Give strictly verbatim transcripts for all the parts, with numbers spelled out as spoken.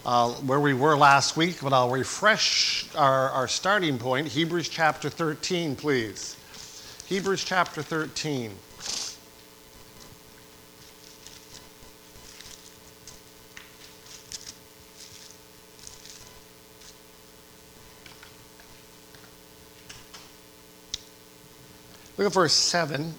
uh, where we were last week, but I'll refresh our, our starting point. Hebrews chapter thirteen, please. Hebrews chapter thirteen. Look at verse seven.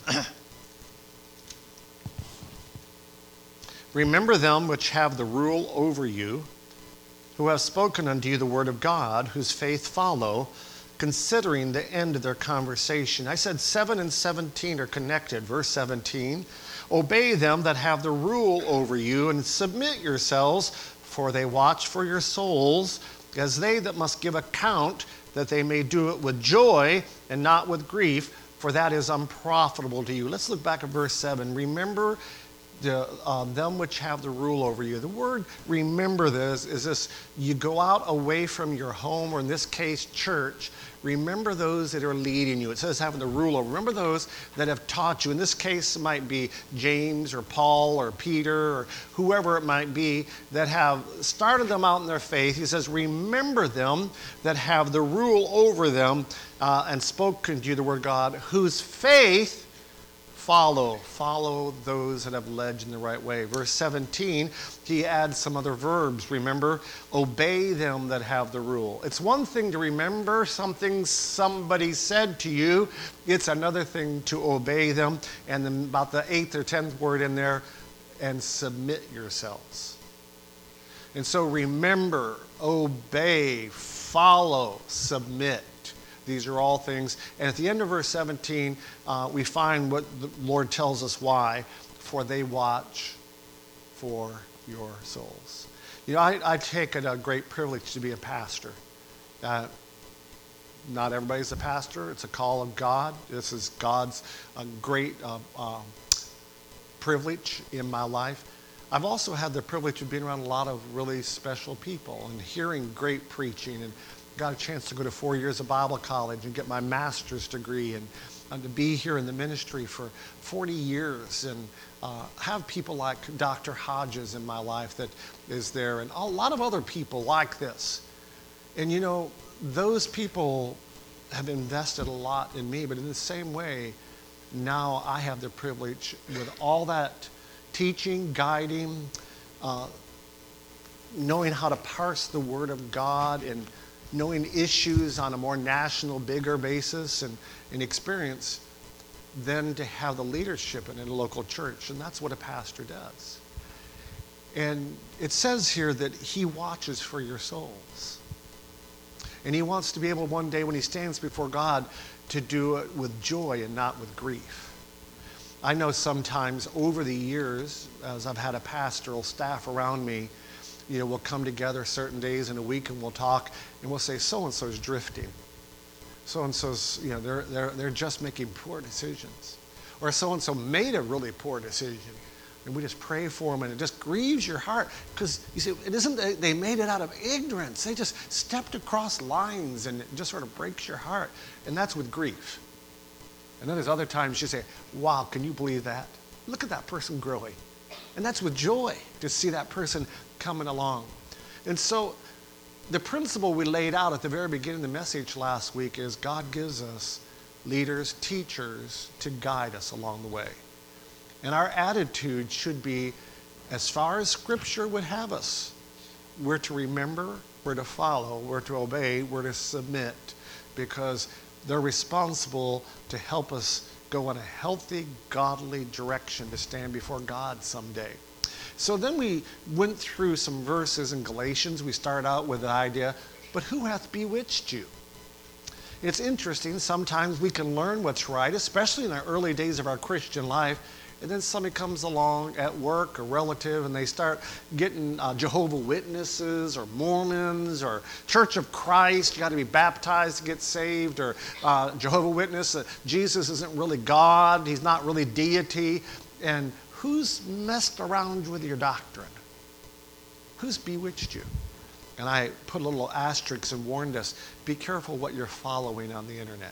Remember them which have the rule over you, who have spoken unto you the word of God, whose faith follow, considering the end of their conversation. I said seven and seventeen are connected. Verse seventeen, obey them that have the rule over you, and submit yourselves, for they watch for your souls, as they that must give account, that they may do it with joy and not with grief, for that is unprofitable to you. Let's look back at verse seven. Remember the, uh, them which have the rule over you. The word remember this is this, you go out away from your home, or in this case, church. Remember those that are leading you. It says having the rule over. Remember those that have taught you. In this case, it might be James or Paul or Peter or whoever it might be that have started them out in their faith. He says, remember them that have the rule over them uh, and spoken to you the word of God, whose faith follow. Follow those that have led you in the right way. Verse seventeen, he adds some other verbs. Remember, obey them that have the rule. It's one thing to remember something somebody said to you. It's another thing to obey them. And then about the eighth or tenth word in there, and submit yourselves. And so remember, obey, follow, submit. These are all things. And at the end of verse seventeen, uh, we find what the Lord tells us why. For they watch for your souls. You know, I, I take it a great privilege to be a pastor. Uh, not everybody's a pastor. It's a call of God. This is God's uh, great uh, uh, privilege in my life. I've also had the privilege of being around a lot of really special people and hearing great preaching, and got a chance to go to four years of Bible college and get my master's degree, and, and to be here in the ministry for forty years, and uh, have people like Doctor Hodges in my life that is there, and a lot of other people like this. And you know, those people have invested a lot in me, but in the same way, now I have the privilege with all that teaching, guiding, uh, knowing how to parse the Word of God, and knowing issues on a more national, bigger basis, and, and experience, than to have the leadership in a local church. And that's what a pastor does. And it says here that he watches for your souls. And he wants to be able one day when he stands before God to do it with joy and not with grief. I know sometimes over the years, as I've had a pastoral staff around me, you know, we'll come together certain days in a week and we'll talk, and we'll say, so-and-so's drifting. So-and-so's, you know, they're, they're, they're just making poor decisions. Or so-and-so made a really poor decision. And we just pray for them, and it just grieves your heart. Because, you see, it isn't that they made it out of ignorance. They just stepped across lines, and it just sort of breaks your heart. And that's with grief. And then there's other times you say, wow, can you believe that? Look at that person growing. And that's with joy to see that person coming along. And so the principle we laid out at the very beginning of the message last week is God gives us leaders, teachers to guide us along the way. And our attitude should be, as far as Scripture would have us, we're to remember, we're to follow, we're to obey, we're to submit, because they're responsible to help us go in a healthy, godly direction to stand before God someday. So then we went through some verses in Galatians. We start out with the idea, but who hath bewitched you? It's interesting, sometimes we can learn what's right, especially in the early days of our Christian life, and then somebody comes along at work, a relative, and they start getting uh, Jehovah's Witnesses or Mormons or Church of Christ. You got to be baptized to get saved, or uh, Jehovah's Witness, uh, Jesus isn't really God, he's not really deity. And who's messed around with your doctrine? Who's bewitched you? And I put a little asterisk and warned us, be careful what you're following on the internet.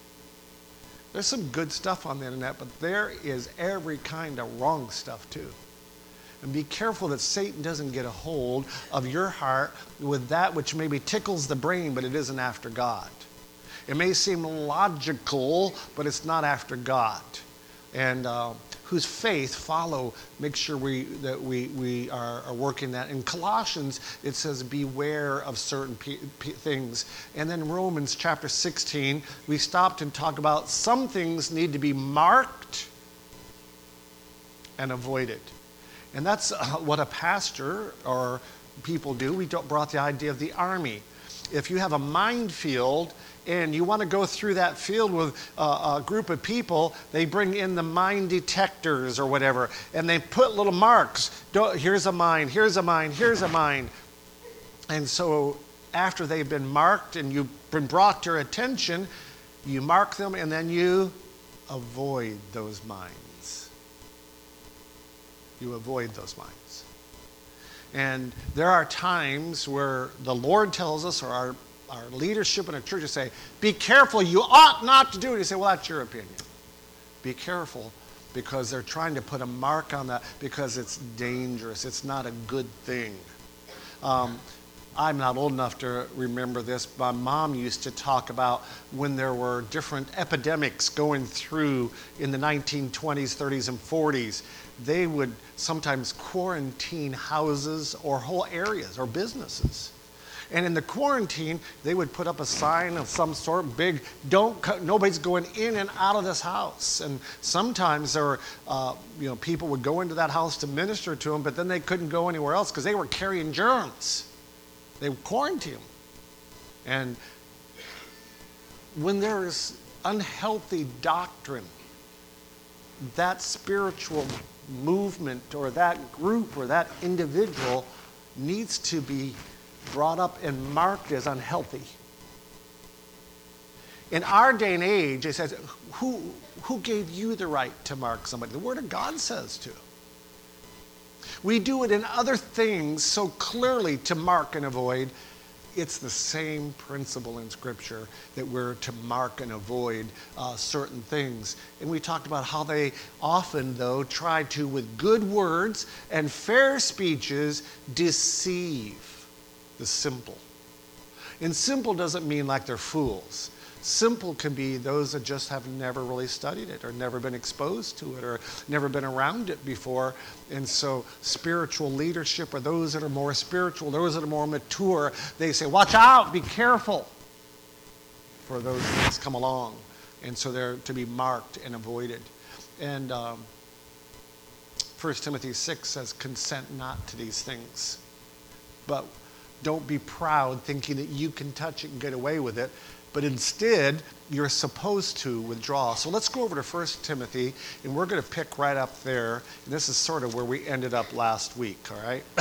There's some good stuff on the internet, but there is every kind of wrong stuff too. And be careful that Satan doesn't get a hold of your heart with that which maybe tickles the brain, but it isn't after God. It may seem logical, but it's not after God. And uh, whose faith follow, make sure we that we, we are, are working that. In Colossians, it says, beware of certain p- p- things. And then Romans chapter sixteen, we stopped and talked about some things need to be marked and avoided. And that's uh, what a pastor or people do. We don't, brought the idea of the army. If you have a minefield and you want to go through that field with uh, a group of people, they bring in the mine detectors or whatever, and they put little marks. Don't, here's a mine, here's a mine, here's a mine. And so after they've been marked and you've been brought to your attention, you mark them and then you avoid those mines. You avoid those mines. And there are times where the Lord tells us, or our, our leadership in a church, to say, be careful, you ought not to do it. You say, well, that's your opinion. Be careful, because they're trying to put a mark on that, because it's dangerous. It's not a good thing. Um, I'm not old enough to remember this. My mom used to talk about when there were different epidemics going through in the nineteen twenties, thirties, and forties. They would sometimes quarantine houses or whole areas or businesses. And in the quarantine, they would put up a sign of some sort, big, don't, co- nobody's going in and out of this house. And sometimes there were, uh, you know, people would go into that house to minister to them, but then they couldn't go anywhere else because they were carrying germs. They would quarantine them. And when there is unhealthy doctrine, that spiritual movement or that group or that individual needs to be brought up and marked as unhealthy. In our day and age, it says, who, who gave you the right to mark somebody? The Word of God says to. We do it in other things so clearly to mark and avoid. It's the same principle in Scripture that we're to mark and avoid uh, certain things. And we talked about how they often, though, try to, with good words and fair speeches, deceive the simple. And simple doesn't mean like they're fools. Simple can be those that just have never really studied it or never been exposed to it or never been around it before. And so spiritual leadership, or those that are more spiritual, those that are more mature, they say, watch out, be careful for those things come along. And so they're to be marked and avoided. And um, First Timothy six says, consent not to these things. But don't be proud thinking that you can touch it and get away with it. But instead, you're supposed to withdraw. So let's go over to First Timothy, and we're going to pick right up there. And this is sort of where we ended up last week, all right?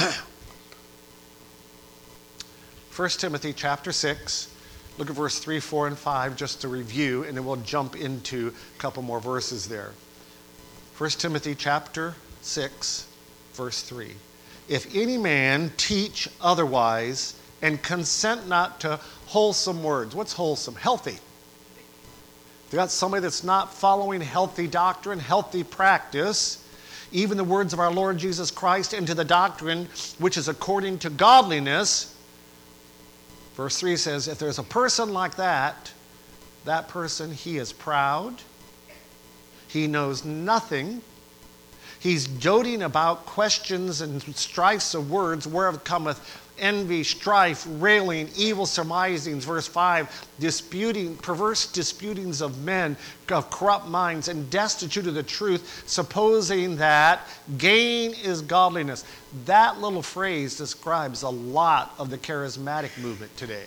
First Timothy chapter six. Look at verse three, four, and five just to review, and then we'll jump into a couple more verses there. First Timothy chapter six, verse three. If any man teach otherwise, and consent not to wholesome words. What's wholesome? Healthy. If you got somebody that's not following healthy doctrine, healthy practice, even the words of our Lord Jesus Christ, into the doctrine which is according to godliness. Verse three says, if there's a person like that, that person, he is proud. He knows nothing. He's doting about questions and strifes of words, whereof cometh envy, strife, railing, evil surmisings. Verse five, disputing, perverse disputings of men of corrupt minds, and destitute of the truth, supposing that gain is godliness. That little phrase describes a lot of the charismatic movement today.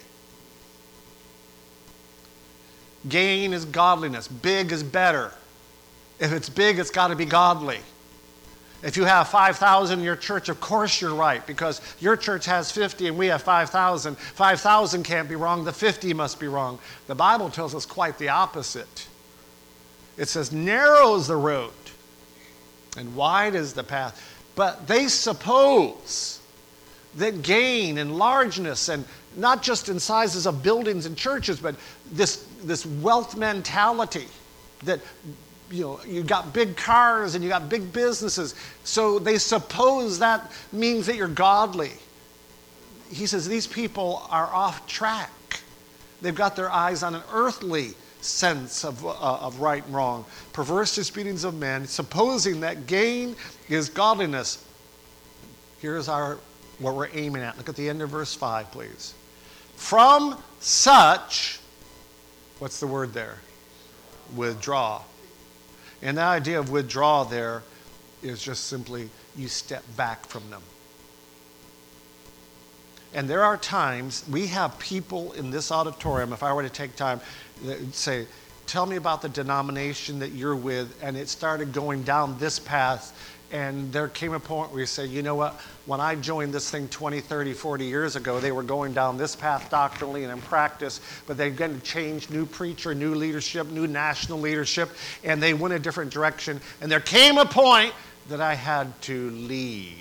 Gain is godliness. Big is better. If it's big, it's got to be godly. If you have five thousand in your church, of course you're right, because your church has fifty and we have five thousand. five thousand can't be wrong, the fifty must be wrong. The Bible tells us quite the opposite. It says, narrow is the road and wide is the path. But they suppose that gain and largeness, and not just in sizes of buildings and churches, but this, this wealth mentality that you know, you got big cars and you got big businesses. So they suppose that means that you're godly. He says these people are off track. They've got their eyes on an earthly sense of, uh, of right and wrong. Perverse disputings of men, supposing that gain is godliness. Here's our what we're aiming at. Look at the end of verse five, please. From such, what's the word there? Withdraw. And the idea of withdraw there is just simply you step back from them. And there are times, we have people in this auditorium, if I were to take time, that would say, tell me about the denomination that you're with, and it started going down this path, and there came a point where you say, you know what, when I joined this thing twenty, thirty, forty years ago, they were going down this path doctrinally and in practice, but they've got to change, new preacher, new leadership, new national leadership, and they went a different direction. And there came a point that I had to leave.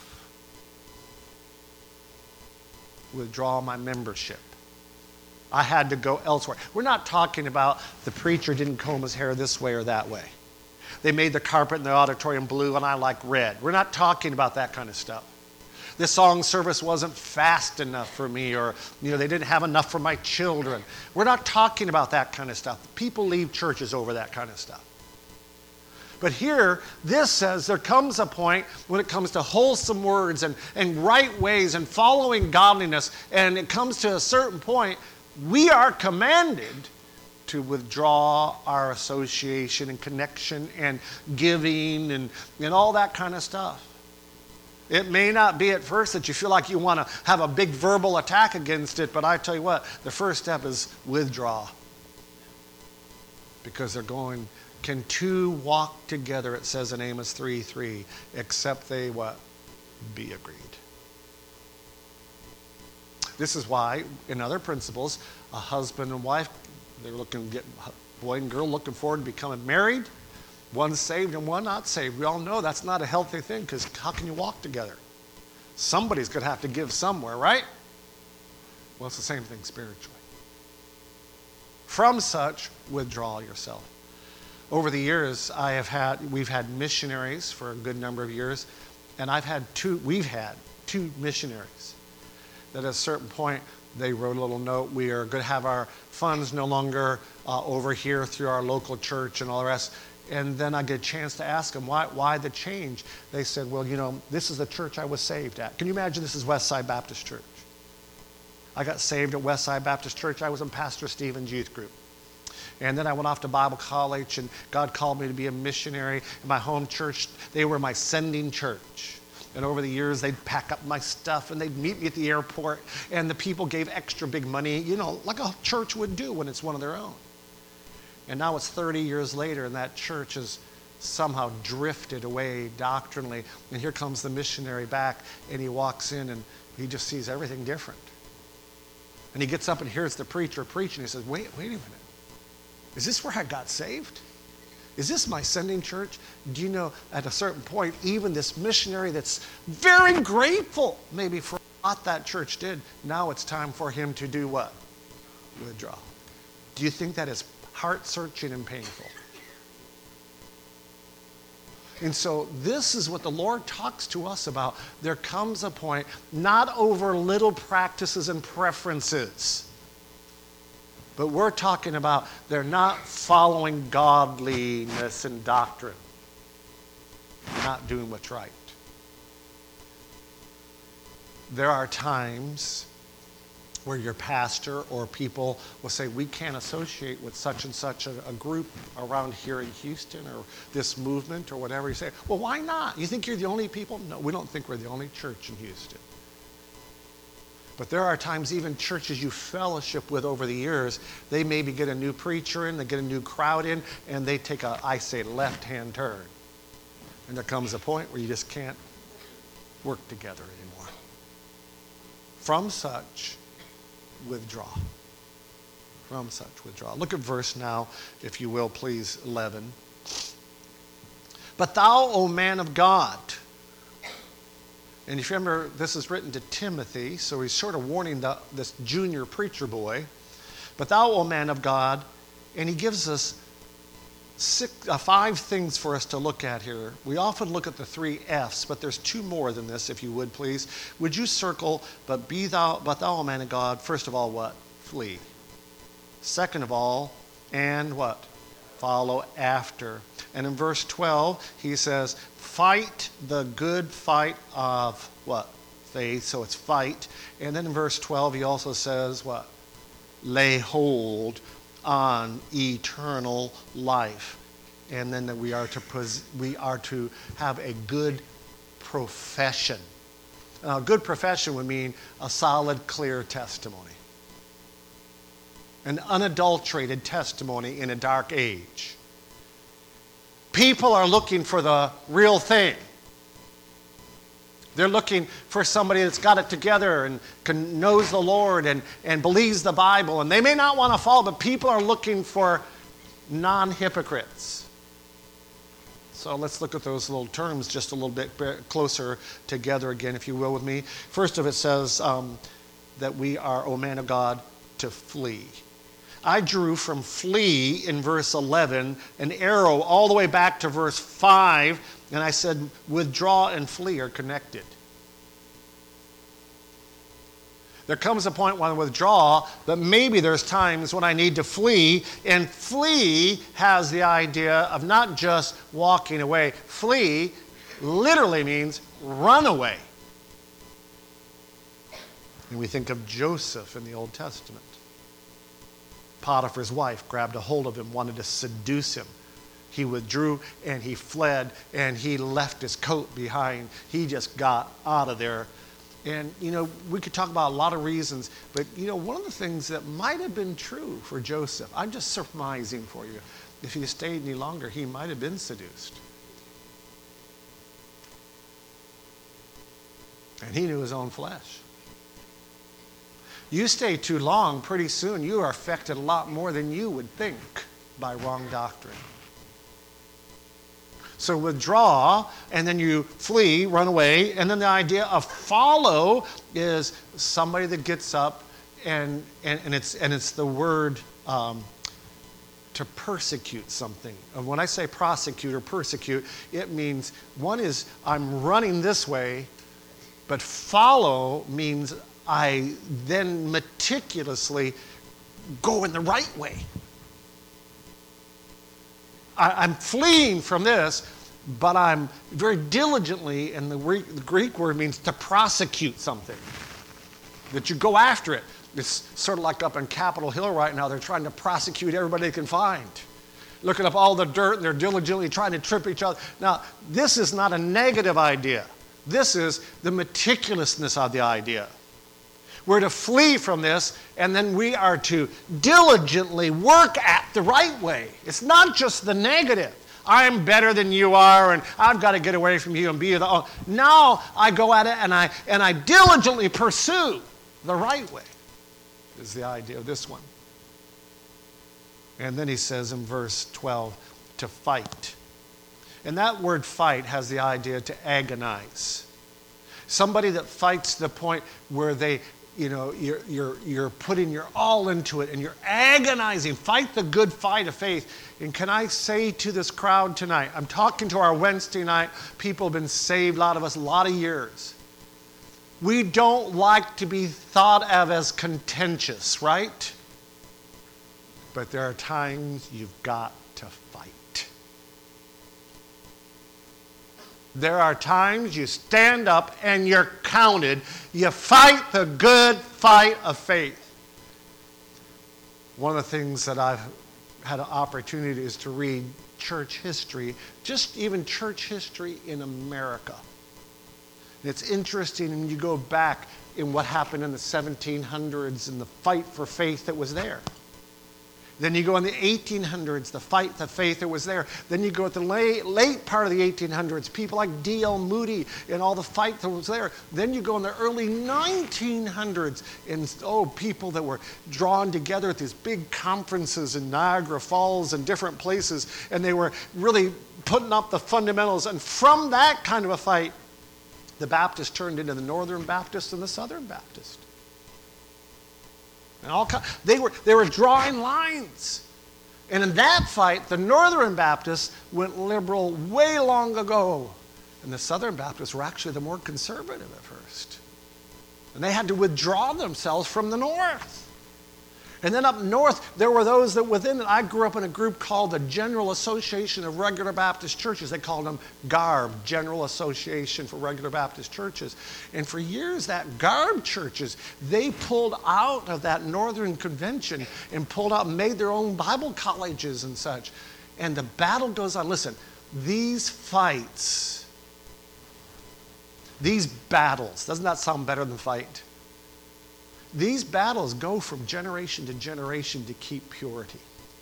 Withdraw my membership. I had to go elsewhere. We're not talking about the preacher didn't comb his hair this way or that way. They made the carpet in the auditorium blue and I like red. We're not talking about that kind of stuff. This song service wasn't fast enough for me, or you know, they didn't have enough for my children. We're not talking about that kind of stuff. People leave churches over that kind of stuff. But here, this says there comes a point when it comes to wholesome words and, and right ways and following godliness, and it comes to a certain point, we are commanded to withdraw our association and connection and giving and, and all that kind of stuff. It may not be at first that you feel like you want to have a big verbal attack against it, but I tell you what, the first step is withdraw. Because they're going... Can two walk together, it says in Amos three three, except they what? Be agreed. This is why, in other principles, a husband and wife, they're looking, get boy and girl looking forward to becoming married. One's saved and one not saved. We all know that's not a healthy thing, because how can you walk together? Somebody's going to have to give somewhere, right? Well, it's the same thing spiritually. From such, withdraw yourself. Over the years, I have had, we've had missionaries for a good number of years, and I've had two, we've had two missionaries that at a certain point, they wrote a little note, we are going to have our funds no longer uh, over here through our local church and all the rest. And then I get a chance to ask them, why, why the change? They said, well, you know, this is the church I was saved at. Can you imagine this is Westside Baptist Church? I got saved at Westside Baptist Church. I was in Pastor Stephen's youth group. And then I went off to Bible college, and God called me to be a missionary. In my home church, they were my sending church. And over the years, they'd pack up my stuff, and they'd meet me at the airport, and the people gave extra big money, you know, like a church would do when it's one of their own. And now it's thirty years later, and that church has somehow drifted away doctrinally. And here comes the missionary back, and he walks in, and he just sees everything different. And he gets up and hears the preacher preaching. He says, wait, wait a minute. Is this where I got saved? Is this my sending church? Do you know, at a certain point, even this missionary that's very grateful maybe for what that church did, now it's time for him to do what? Withdraw. Do you think that is heart-searching and painful? And so this is what the Lord talks to us about. There comes a point, not over little practices and preferences, but we're talking about they're not following godliness and doctrine. They're not doing what's right. There are times where your pastor or people will say, we can't associate with such and such a, a group around here in Houston or this movement or whatever. You say, well, why not? You think you're the only people? No, we don't think we're the only church in Houston. But there are times even churches you fellowship with over the years, they maybe get a new preacher in, they get a new crowd in, and they take a, I say, left-hand turn. And there comes a point where you just can't work together anymore. From such, withdraw. From such, withdraw. Look at verse now, if you will, please, eleven. But thou, O man of God. And if you remember, this is written to Timothy, so he's sort of warning the, this junior preacher boy. But thou, O man of God, and he gives us six, uh, five things for us to look at here. We often look at the three F's, but there's two more than this, if you would, please. Would you circle, but be thou, but thou, O man of God, first of all, what? Flee. Second of all, and what? Follow after. And in verse twelve, he says, fight the good fight of what? Faith. So it's fight. And then in verse twelve, he also says what? Lay hold on eternal life. And then that we are to pos- we are to have a good profession. A good profession would mean a solid, clear testimony. An unadulterated testimony in a dark age. People are looking for the real thing. They're looking for somebody that's got it together and can, knows the Lord and, and believes the Bible. And they may not want to follow, but people are looking for non-hypocrites. So let's look at those little terms just a little bit closer together again, if you will, with me. First of it says um, that we are, O man of God, to flee. I drew from flee in verse eleven an arrow all the way back to verse five, and I said withdraw and flee are connected. There comes a point when I withdraw, but maybe there's times when I need to flee, and flee has the idea of not just walking away. Flee literally means run away. And we think of Joseph in the Old Testament. Potiphar's wife grabbed a hold of him, wanted to seduce him. He withdrew and he fled and he left his coat behind. He just got out of there. And, you know, we could talk about a lot of reasons, but, you know, one of the things that might have been true for Joseph, I'm just surmising for you, if he stayed any longer, he might have been seduced. And he knew his own flesh. You stay too long, pretty soon you are affected a lot more than you would think by wrong doctrine. So withdraw, and then you flee, run away, and then the idea of follow is somebody that gets up, and and, and it's and it's the word um, to persecute something. And when I say prosecute or persecute, it means one is I'm running this way, but follow means I then meticulously go in the right way. I, I'm fleeing from this, but I'm very diligently, and the Greek, the Greek word means to prosecute something. That you go after it. It's sort of like up on Capitol Hill right now. They're trying to prosecute everybody they can find. Looking up all the dirt, and they're diligently trying to trip each other. Now, this is not a negative idea. This is the meticulousness of the idea. We're to flee from this, and then we are to diligently work at the right way. It's not just the negative. I'm better than you are, and I've got to get away from you and be the. Oh, now I go at it, and I and I diligently pursue the right way. Is the idea of this one. And then he says in verse twelve, to fight. And that word fight has the idea to agonize. Somebody that fights to the point where they. You know, you're, you're, you're putting your all into it and you're agonizing. Fight the good fight of faith. And can I say to this crowd tonight, I'm talking to our Wednesday night, people have been saved, a lot of us, a lot of years. We don't like to be thought of as contentious, right? But there are times you've got to fight. There are times you stand up and you're counted. You fight the good fight of faith. One of the things that I've had an opportunity is to read church history, just even church history in America. And it's interesting when you go back in what happened in the seventeen hundreds and the fight for faith that was there. Then you go in the eighteen hundreds, the fight, the faith that was there. Then you go at the late, late part of the eighteen hundreds, people like D L Moody and all the fight that was there. Then you go in the early nineteen hundreds, and oh, people that were drawn together at these big conferences in Niagara Falls and different places, and they were really putting up the fundamentals. And from that kind of a fight, the Baptist turned into the Northern Baptist and the Southern Baptist. And all they were they were drawing lines. And in that fight, the Northern Baptists went liberal way long ago. And the Southern Baptists were actually the more conservative at first. And they had to withdraw themselves from the North. And then up north, there were those that within it. I grew up in a group called the General Association of Regular Baptist Churches. They called them GARB, General Association for Regular Baptist Churches. And for years, that GARB churches, they pulled out of that Northern Convention and pulled out and made their own Bible colleges and such. And the battle goes on. Listen, these fights, these battles, doesn't that sound better than fight? These battles go from generation to generation to keep purity.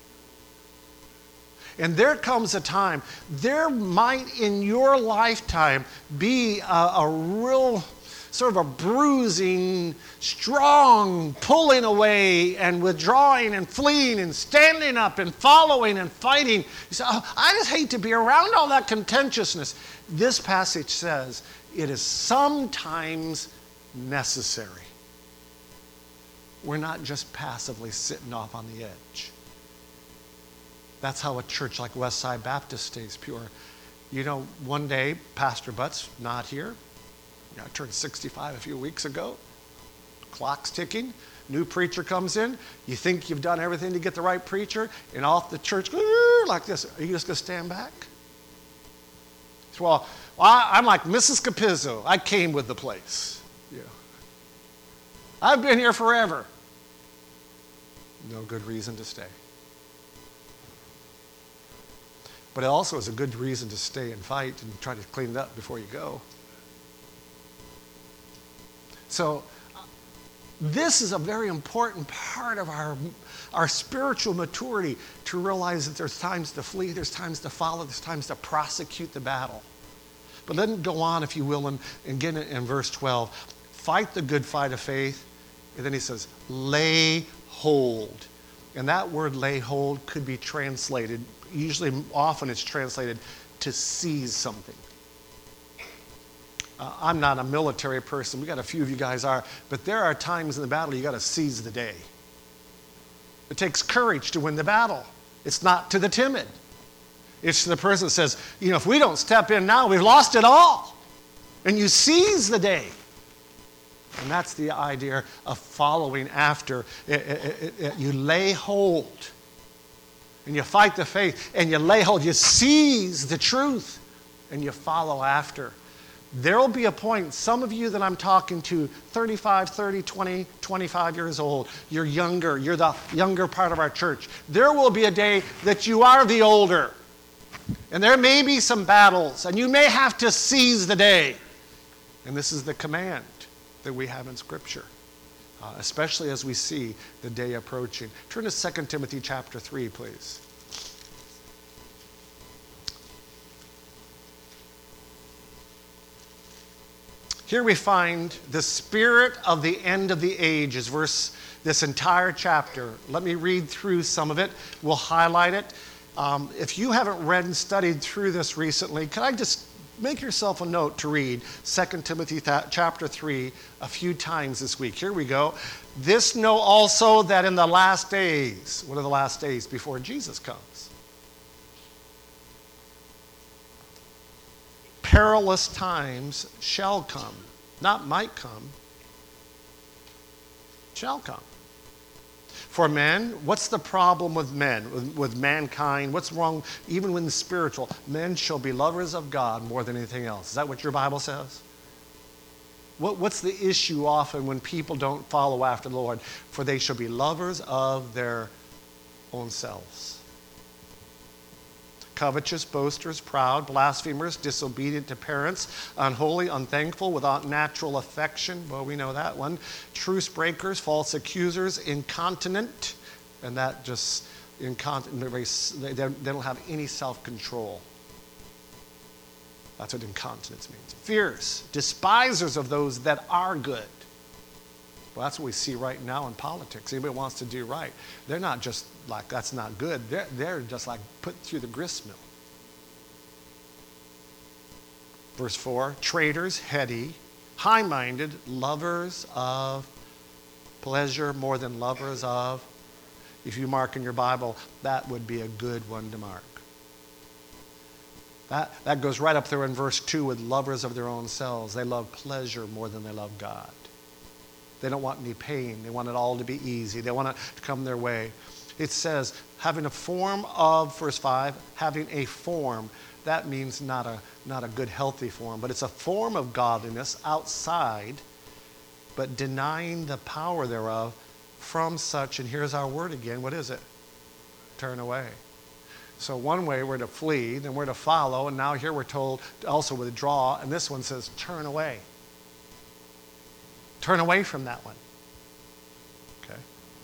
And there comes a time, there might in your lifetime be a, a real sort of a bruising, strong pulling away and withdrawing and fleeing and standing up and following and fighting. You say, oh, I just hate to be around all that contentiousness. This passage says it is sometimes necessary. We're not just passively sitting off on the edge. That's how a church like Westside Baptist stays pure. You know, one day, Pastor Butt's not here. You know, I turned sixty-five a few weeks ago. Clock's ticking. New preacher comes in. You think you've done everything to get the right preacher, and off the church goes like this. Are you just going to stand back? Well, I'm like Missus Capizzo. I came with the place. Yeah. I've been here forever. No good reason to stay. But it also is a good reason to stay and fight and try to clean it up before you go. So this is a very important part of our, our spiritual maturity, to realize that there's times to flee, there's times to follow, there's times to prosecute the battle. But let me go on, if you will, and, and again in verse twelve. Fight the good fight of faith. And then he says, lay hold. And that word lay hold could be translated, usually often it's translated to seize something. Uh, I'm not a military person. We got a few of you guys are. But there are times in the battle you got to seize the day. It takes courage to win the battle. It's not to the timid. It's to the person that says, you know, if we don't step in now, we've lost it all. And you seize the day. And that's the idea of following after. It, it, it, it, you lay hold. And you fight the faith. And you lay hold. You seize the truth. And you follow after. There will be a point, some of you that I'm talking to, thirty-five, thirty, twenty, twenty-five years old, you're younger, you're the younger part of our church. There will be a day that you are the older. And there may be some battles. And you may have to seize the day. And this is the command that we have in Scripture, uh, especially as we see the day approaching. Turn to Second Timothy chapter three, please. Here we find the spirit of the end of the age is verse, this entire chapter. Let me read through some of it. We'll highlight it. Um, if you haven't read and studied through this recently, can I just make yourself a note to read Second Timothy th- chapter three a few times this week. Here we go. This know also that in the last days, what are the last days? Before Jesus comes. Perilous times shall come. Not might come. Shall come. For men, what's the problem with men, with, with mankind? What's wrong even with the spiritual? Men shall be lovers of God more than anything else. Is that what your Bible says? What, what's the issue often when people don't follow after the Lord? For they shall be lovers of their own selves. Covetous, boasters, proud, blasphemers, disobedient to parents, unholy, unthankful, without natural affection. Well, we know that one. Truce breakers, false accusers, incontinent. And that just, incontinent, they don't have any self-control. That's what incontinence means. Fierce, despisers of those that are good. Well, that's what we see right now in politics. Anybody wants to do right. They're not just like, that's not good. They're, they're just like put through the grist mill. Verse four, traitors, heady, high-minded, lovers of pleasure more than lovers of If you mark in your Bible, that would be a good one to mark. That, that goes right up there in verse two with lovers of their own selves. They love pleasure more than they love God. They don't want any pain. They want it all to be easy. They want it to come their way. It says, having a form of, verse five, having a form. That means not a, not a good, healthy form, but it's a form of godliness outside, but denying the power thereof. From such, and here's our word again, what is it? Turn away. So one way we're to flee, then we're to follow, and now here we're told to also withdraw, and this one says turn away. Turn away from that one. Okay.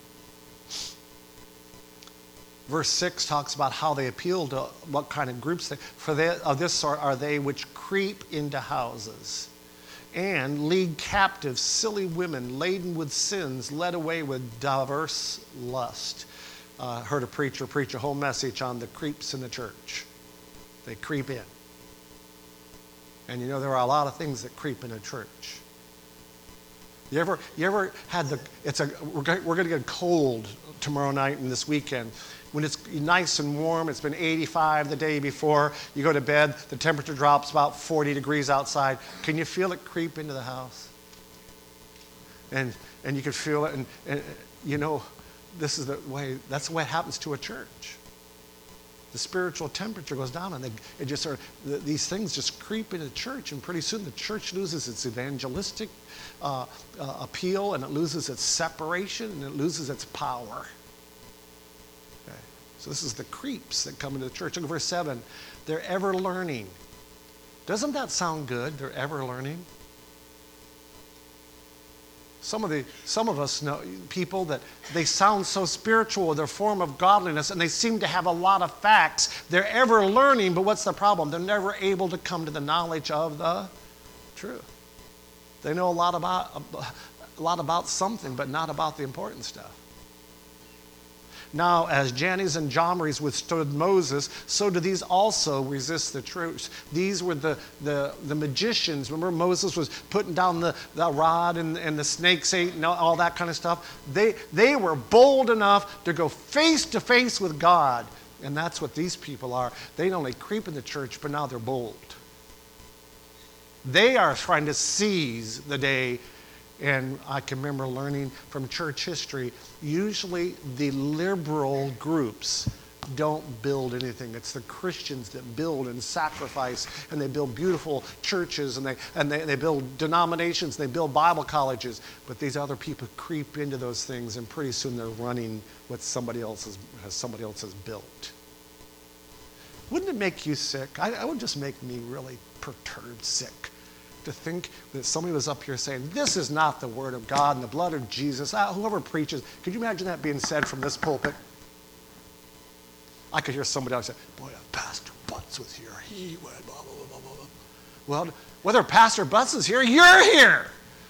Verse six talks about how they appeal to what kind of groups they, for they, of this sort are they which creep into houses and lead captive silly women laden with sins, led away with diverse lust. Uh, heard a preacher preach a whole message on the creeps in the church. They creep in. And you know, there are a lot of things that creep in a church. You ever, you ever had the, it's a, we're going, we're going to get cold tomorrow night and this weekend. When it's nice and warm, it's been eighty-five the day before, you go to bed, the temperature drops about forty degrees outside. Can you feel it creep into the house? And and you can feel it, and, and you know, this is the way, that's the way it happens to a church. The spiritual temperature goes down, and they, it just sort of, these things just creep into the church, and pretty soon the church loses its evangelistic uh, uh, appeal, and it loses its separation, and it loses its power. Okay. So this is the creeps that come into the church. Look at verse seven. They're ever learning. Doesn't that sound good? They're ever learning. Some of the some of us know people that they sound so spiritual with their form of godliness, and they seem to have a lot of facts. They're ever learning, but what's the problem? They're never able to come to the knowledge of the truth. They know a lot about a lot about something, but not about the important stuff. Now, as Jannes and Jambres withstood Moses, so do these also resist the truth. These were the, the, the magicians. Remember, Moses was putting down the, the rod and, and the snakes ate and all that kind of stuff. They, they were bold enough to go face to face with God. And that's what these people are. They not only creep in the church, but now they're bold. They are trying to seize the day. And I can remember learning from church history, usually the liberal groups don't build anything. It's the Christians that build and sacrifice, and they build beautiful churches, and they and they, they build denominations, they build Bible colleges. But these other people creep into those things, and pretty soon they're running what somebody else has, somebody else has built. Wouldn't it make you sick? I, it would just make me really perturbed sick to think that somebody was up here saying, this is not the word of God and the blood of Jesus. Ah, whoever preaches, could you imagine that being said from this pulpit? I could hear somebody else say, boy, if Pastor Butts was here, he would blah, blah, blah, blah, blah. Well, whether Pastor Butts is here, you're here.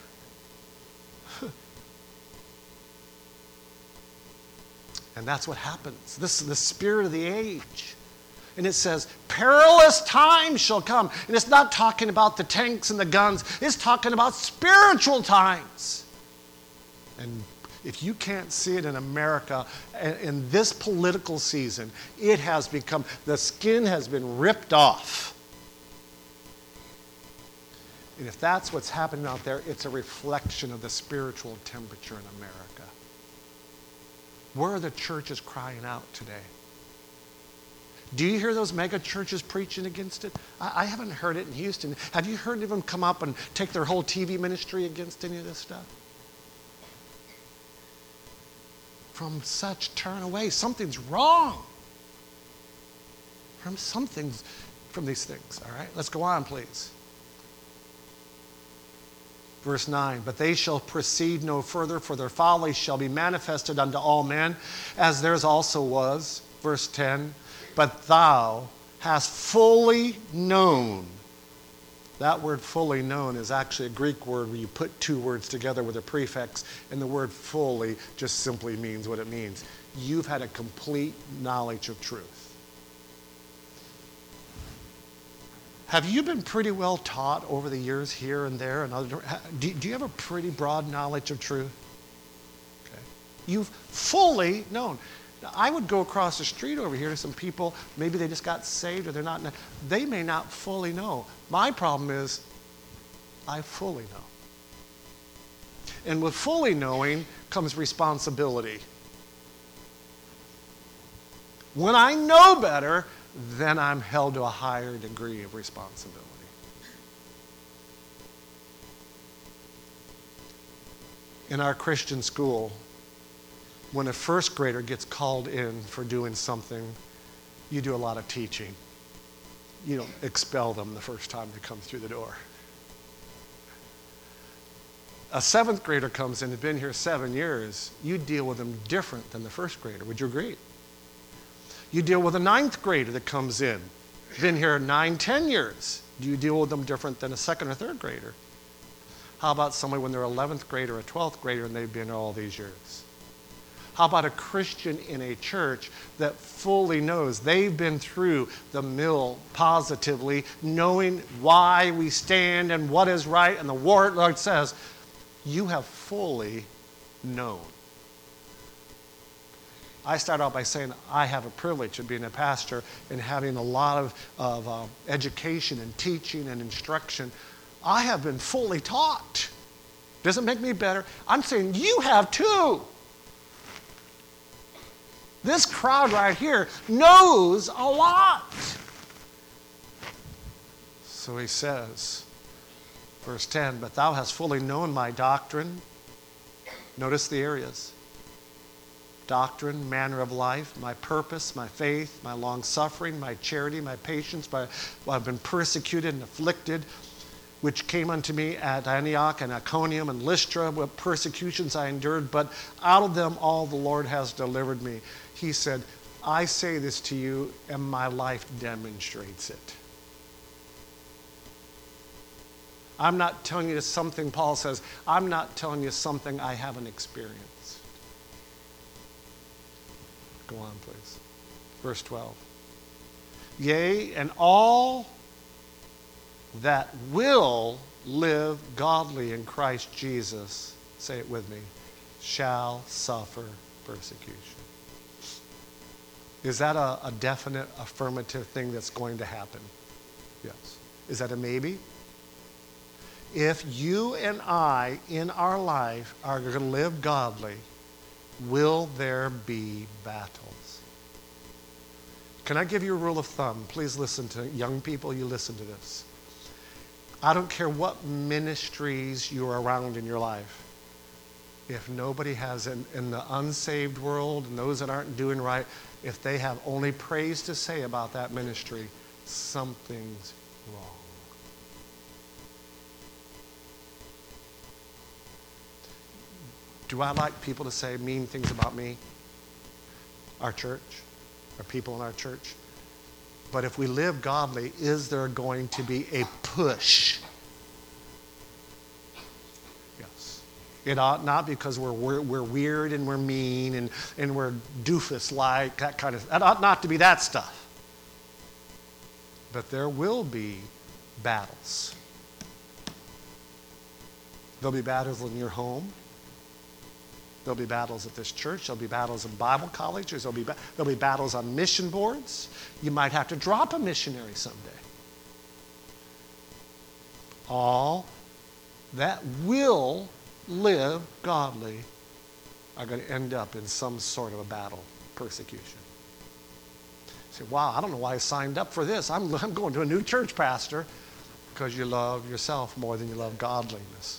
And that's what happens. This is the spirit of the age. And it says, perilous times shall come. And it's not talking about the tanks and the guns. It's talking about spiritual times. And if you can't see it in America, in this political season, it has become, the skin has been ripped off. And if that's what's happening out there, it's a reflection of the spiritual temperature in America. Where are the churches crying out today? Do you hear those mega churches preaching against it? I, I haven't heard it in Houston. Have you heard of them come up and take their whole T V ministry against any of this stuff? From such turn away. Something's wrong. From something's from these things. All right, let's go on, please. Verse nine, but they shall proceed no further, for their folly shall be manifested unto all men, as theirs also was. Verse ten, but thou hast fully known. That word fully known is actually a Greek word where you put two words together with a prefix, and the word fully just simply means what it means. You've had a complete knowledge of truth. Have you been pretty well taught over the years here and there? And other, do, do you have a pretty broad knowledge of truth? Okay. You've fully known. Now, I would go across the street over here to some people, maybe they just got saved or they're not, they may not fully know. My problem is, I fully know. And with fully knowing comes responsibility. When I know better, then I'm held to a higher degree of responsibility. In our Christian school, when a first grader gets called in for doing something, you do a lot of teaching. You don't expel them the first time they come through the door. A seventh grader comes in and has been here seven years, you deal with them different than the first grader. Would you agree? You deal with a ninth grader that comes in, been here nine, ten years. Do you deal with them different than a second or third grader? How about somebody when they're eleventh grader or a twelfth grader and they've been here all these years? How about a Christian in a church that fully knows they've been through the mill positively, knowing why we stand and what is right, and the word Lord says, you have fully known. I start out by saying I have a privilege of being a pastor and having a lot of, of uh, education and teaching and instruction. I have been fully taught. Doesn't make me better. I'm saying you have too. This crowd right here knows a lot. So he says, verse ten, but thou hast fully known my doctrine. Notice the areas. Doctrine, manner of life, my purpose, my faith, my long suffering, my charity, my patience, my, well, I've been persecuted and afflicted, which came unto me at Antioch and Iconium and Lystra, what persecutions I endured, but out of them all the Lord has delivered me. He said, I say this to you, and my life demonstrates it. I'm not telling you something, Paul says, I'm not telling you something I haven't experienced. Go on, please. Verse twelve. Yea, and all that will live godly in Christ Jesus, say it with me, shall suffer persecution. Is that a, a definite, affirmative thing that's going to happen? Yes. Is that a maybe? If you and I, in our life, are going to live godly, will there be battles? Can I give you a rule of thumb? Please listen to young people, you listen to this. I don't care what ministries you're around in your life. If nobody has, in, in the unsaved world and those that aren't doing right, if they have only praise to say about that ministry, something's wrong. Do I like people to say mean things about me? Our church? Or people in our church? But if we live godly, is there going to be a push? Yes. It ought not, because we're, we're, we're weird and we're mean and, and we're doofus-like, that kind of, that ought not to be that stuff. But there will be battles. There'll be battles in your home. There'll be battles at this church. There'll be battles in Bible colleges. There'll be, ba- there'll be battles on mission boards. You might have to drop a missionary someday. All that will live godly are going to end up in some sort of a battle, persecution. You say, wow, I don't know why I signed up for this. I'm, I'm going to a new church, Pastor, because you love yourself more than you love godliness.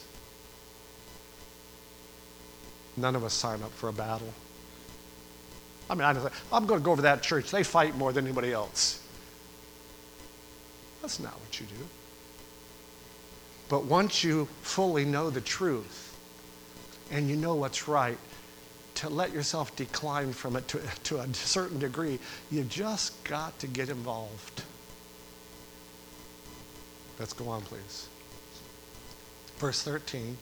None of us sign up for a battle. I mean, I don't, I'm going to go over to that church. They fight more than anybody else. That's not what you do. But once you fully know the truth and you know what's right, to let yourself decline from it to, to a certain degree, you just got to get involved. Let's go on, please. Verse thirteen.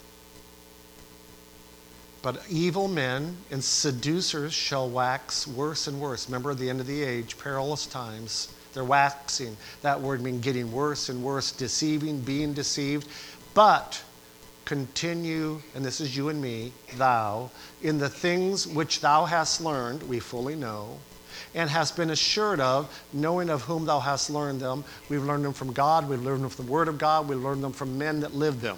But evil men and seducers shall wax worse and worse. Remember, at the end of the age, perilous times. They're waxing. That word means getting worse and worse, deceiving, being deceived. But continue, and this is you and me, thou, in the things which thou hast learned, we fully know, and hast been assured of, knowing of whom thou hast learned them. We've learned them from God, we've learned them from the Word of God, we've learned them from men that lived them.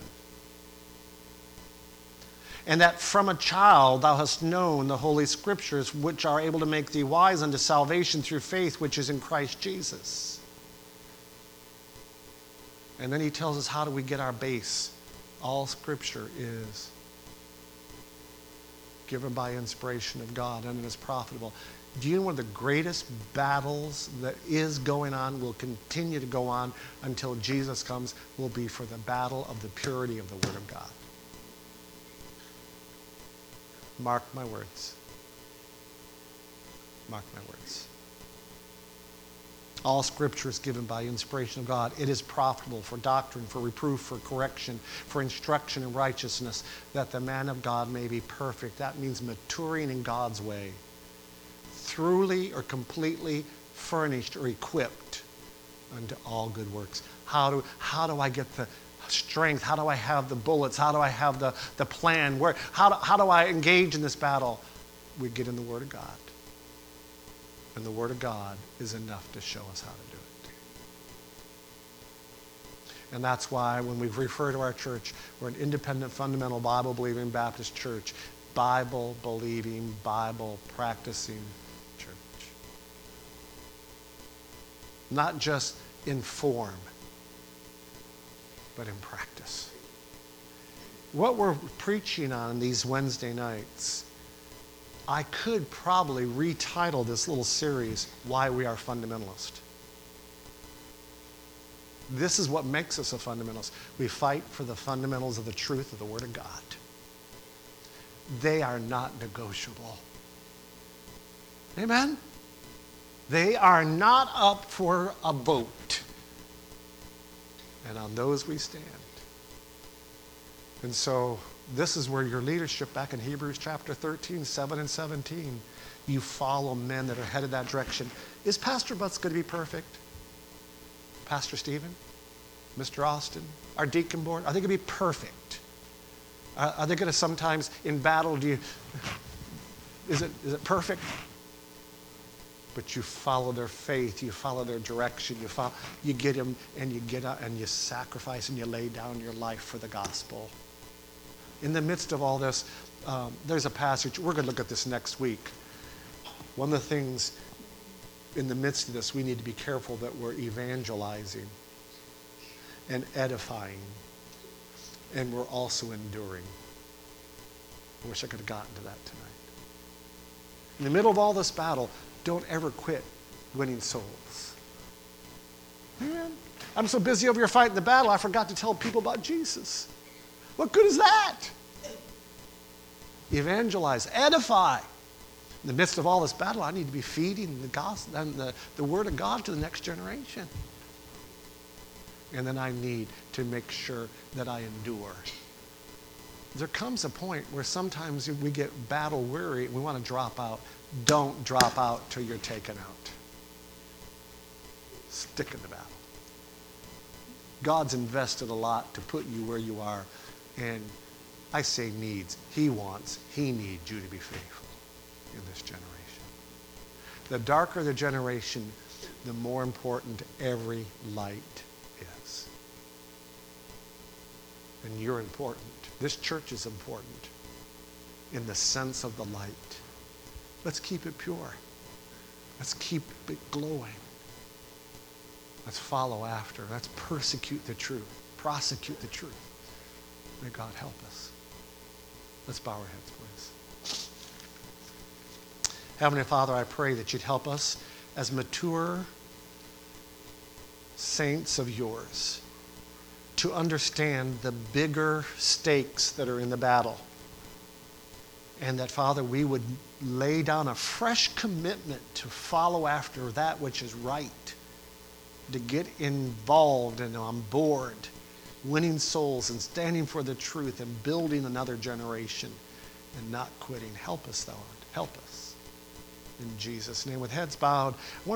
And that from a child thou hast known the Holy Scriptures, which are able to make thee wise unto salvation through faith which is in Christ Jesus. And then he tells us, how do we get our base? All Scripture is given by inspiration of God, and it is profitable. Do you know one of the greatest battles that is going on, will continue to go on until Jesus comes, will be for the battle of the purity of the Word of God. Mark my words. Mark my words. All Scripture is given by inspiration of God. It is profitable for doctrine, for reproof, for correction, for instruction in righteousness, that the man of God may be perfect. That means maturing in God's way. Thoroughly or completely furnished or equipped unto all good works. How do, how do I get the strength? How do I have the bullets? How do I have the, the plan? Where, how, do, how do I engage in this battle? We get in the Word of God. And the Word of God is enough to show us how to do it. And that's why when we refer to our church, we're an independent, fundamental, Bible-believing Baptist church. Bible-believing, Bible-practicing church. Not just in form, but in practice. What we're preaching on these Wednesday nights, I could probably retitle this little series, Why We Are Fundamentalist. This is what makes us a fundamentalist. We fight for the fundamentals of the truth of the Word of God. They are not negotiable. Amen? They are not up for a vote. And on those we stand. And so this is where your leadership, back in Hebrews chapter thirteen, seven and seventeen, you follow men that are headed that direction. Is Pastor Butts going to be perfect? Pastor Stephen? Mister Austin? Our deacon board? Are they going to be perfect? Are, are they going to sometimes, in battle, do you, is it, is it perfect? But you follow their faith, you follow their direction, you follow, you get them, and you get out and you sacrifice and you lay down your life for the gospel. In the midst of all this, um, there's a passage, we're going to look at this next week. One of the things in the midst of this, we need to be careful that we're evangelizing and edifying, and we're also enduring. I wish I could have gotten to that tonight. In the middle of all this battle, don't ever quit winning souls. Man, I'm so busy over here fighting the battle, I forgot to tell people about Jesus. What good is that? Evangelize, edify. In the midst of all this battle, I need to be feeding the gospel and the, the Word of God to the next generation. And then I need to make sure that I endure. There comes a point where sometimes we get battle weary and we want to drop out. Don't drop out till you're taken out. Stick in the battle. God's invested a lot to put you where you are. And I say needs. He wants, he needs you to be faithful in this generation. The darker the generation, the more important every light is. And you're important. This church is important in the sense of the light. Let's keep it pure. Let's keep it glowing. Let's follow after. Let's persecute the truth. Prosecute the truth. May God help us. Let's bow our heads, please. Heavenly Father, I pray that you'd help us as mature saints of yours to understand the bigger stakes that are in the battle. And that, Father, we would lay down a fresh commitment to follow after that which is right, to get involved and on board, winning souls and standing for the truth and building another generation and not quitting. Help us, Lord. Help us. In Jesus' name, with heads bowed.